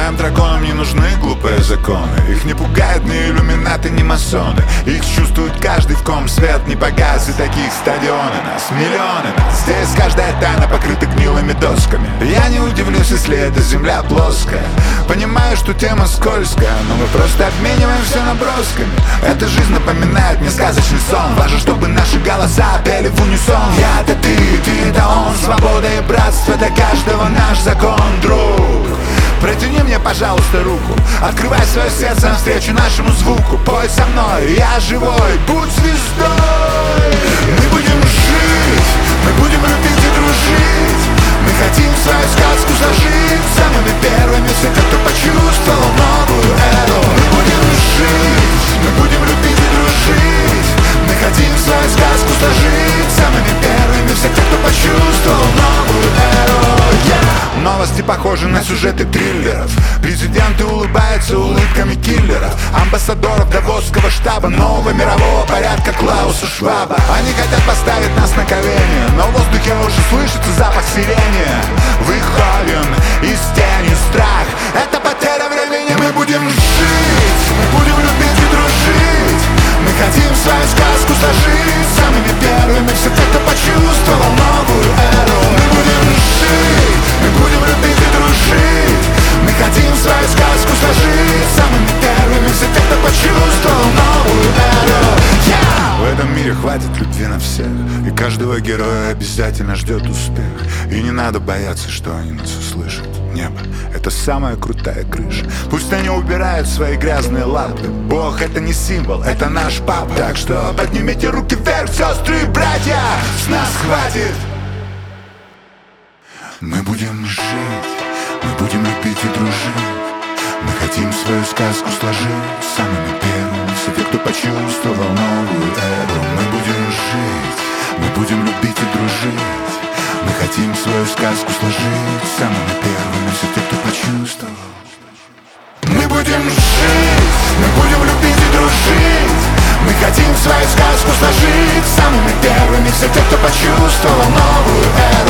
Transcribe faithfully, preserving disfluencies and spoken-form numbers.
Моим драконам не нужны глупые законы. Их не пугают ни иллюминаты, ни масоны. Их чувствует каждый, в ком свет не погас. И таких стадионы нас, миллионы нас. Здесь каждая тайна покрыта гнилыми досками. Я не удивлюсь, если эта земля плоская. Понимаю, что тема скользкая, но мы просто обмениваем все набросками. Эта жизнь напоминает мне сказочный сон. Важно, чтобы наши голоса пели в унисон. Я это ты, ты это он. Свобода и братство для каждого наш закон, друг. Протяни мне, пожалуйста, руку. Открывай свое сердце навстречу нашему звуку. Пой со мной, я живой, будь звездой. Мы будем жить, мы будем любить и дружить. Мы хотим свою сказку сложить самыми первыми всех, кто почувствовал новую эру. Мы будем жить, мы будем любить и дружить. Мы хотим свою сказку сложить самыми первыми всех, кто почувствовал новую эру. Yeah! Новости похожи на сюжеты триллеров. Президенты улыбаются улыбками киллеров. Амбассадоров Давосского штаба нового мирового порядка Клауса Шваба. Они хотят поставить нас на колени, но в воздухе уже слышится запах сирени. Выходим из тени, страх — это потеря времени. Мы будем жить, мы будем любить и дружить. Мы хотим свою сказку сложить самыми первыми всех, кто почувствовал новую эру. Мы будем жить, мы будем любить и дружить. Мы хотим свою сказку сложить самыми первыми всех, кто почувствовал новую эру. Yeah! В этом мире хватит любви на всех, и каждого героя обязательно ждет успех. И не надо бояться, что они нас услышат. Небо — это самая крутая крыша. Пусть они убирают свои грязные лапы. Бог — это не символ, это наш папа. Так что поднимите руки вверх, сестры и братья, с нас хватит. Мы будем жить, мы будем любить и дружить. Мы хотим свою сказку сложить самыми первыми все те, кто почувствовал новую эру. Мы будем жить, мы будем любить и дружить. Мы хотим свою сказку сложить самыми первыми все те, кто почувствовал. Мы будем жить, мы будем любить и дружить. Мы хотим свою сказку сложить самыми первыми все те, кто почувствовал новую эру.